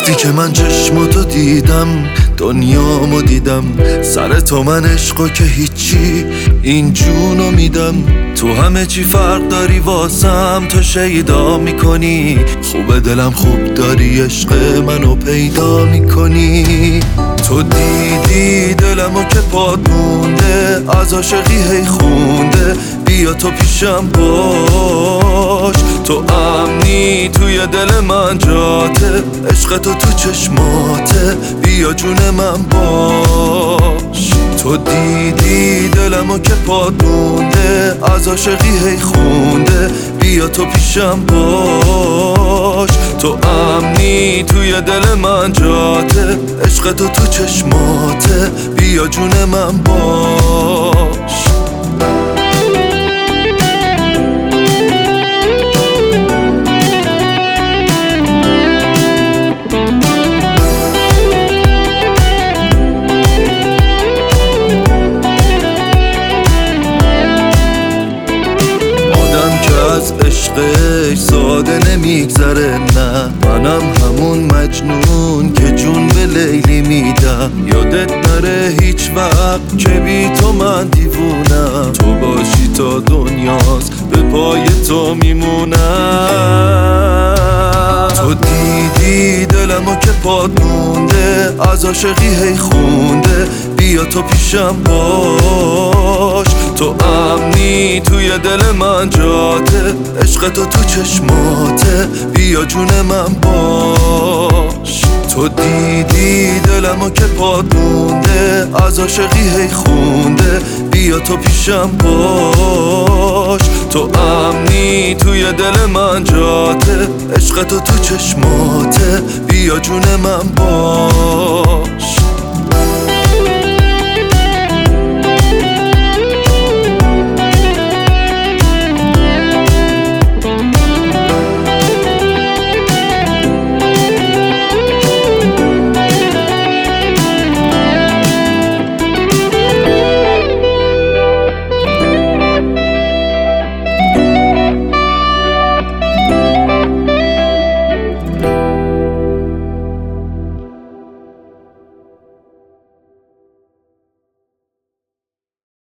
وقتی که من چشماتو دیدم دنیامو دیدم، سر تو من عشقو که هیچی این جونو میدم. تو همه چی فرق داری واسم، تو شیدا میکنی، خوبه دلم خوب داری عشق منو پیدا میکنی. تو دیدی دلمو که پاد مونده، از عاشقی هی خونده، بیا تو پیشم باش. تو امنی توی دل من جاته، عشق تو چشماته، بیا جون من باش. تو دیدی دلمو که پاد مونده، از عاشقی هی خونده، بیا تو پیشم باش. تو امنی توی دل من جاته، عشق تو چشماته، بیا جون من باش. از عشقش ساده نمیگذره، نه منم همون مجنون که جون به لیلی میدم. یادت نره هیچ وقت که بی تو من دیوونم، تو باشی تا دنیاست به پای تو میمونم. تو دیدی دلمو که پاد مونده، از عاشقی هی خونده، بیا تو پیشم باش. تو امنی توی دل من جاته، عشق تو چشماته، بیا جون من باش. تو دیدی دلمو که پاد مونده، از عاشقی هی خونده، بیا تو پیشم باش. تو امنی توی دل من جاته، عشق تو چشماته، بیا جون من باش.